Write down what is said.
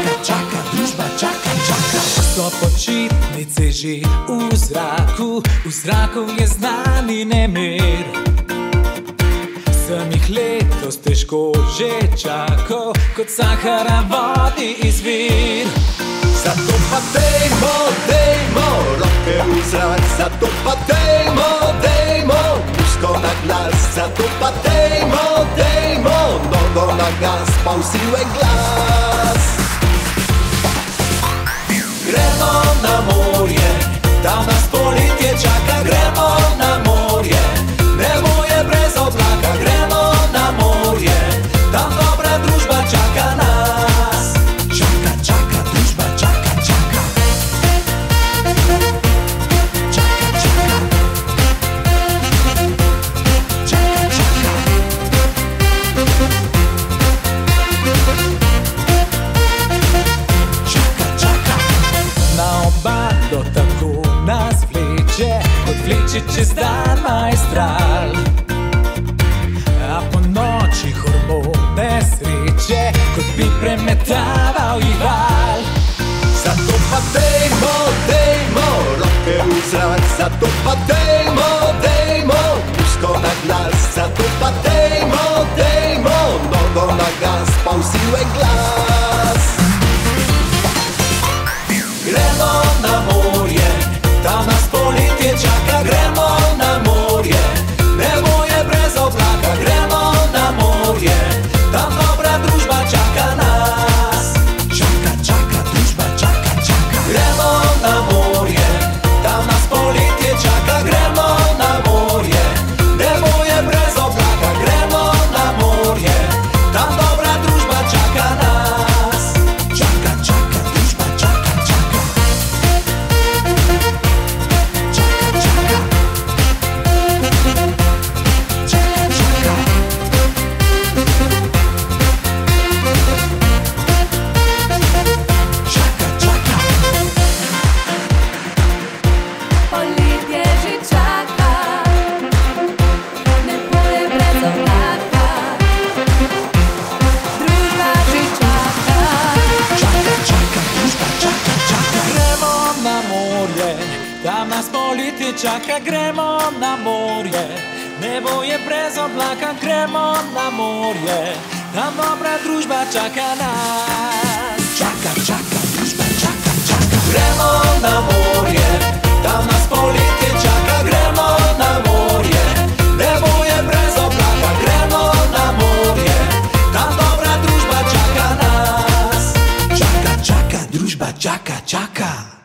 čaka, družba čaka. So počitnice že v zraku je znani nemir. Sem jih letos težko že čakal, kot Sahara vodi izvir. Zato pa dejmo, roke v zrak, zato pa dejmo, puško na glas, zato pa dejmo, nogo na gas, pa vsi v en glas. Gremo na morje, tam nas poletje čaka, gremo na morje, nebo je brez oblaka, gremo na morje, tam dobra družba čaka nas. Čaka, družba čaka. Na obalo tako nas vleče, kot vleče čez dan majstral. A po noči hormone sreče, kot bi premetaval jih val. Zato pa dejmo, roke v zrak, zato pa dejmo, puško na glas, zato pa dejmo, nogo na gas, pa vsi v en glas. Gremo na morje, tam nas poletje čaka, gremo na morje, nebo je brez oblaka, gremo na morje, tam dobra družba čaka nas. Čaka, družba čaka. Gremo na morje, tam nas poletje čaka, gremo na morje, nebo je brez oblaka, gremo na morje, tam dobra družba čaka nas. Čaka, družba čaka. Poletje že čaka, nebo je brez oblaka, družba že čaka. Čaka, družba čaka. Gremo na morje, tam nas poletje čaka, gremo na morje, nebo je brez oblaka, gremo na morje, tam dobra družba čaka nas. Čaka, družba čaka. Gremo na morje, tam nas poletje čaka, gremo na morje, nebo je brez oblaka, gremo na morje, tam dobra družba čaka nas. Čaka, družba čaka.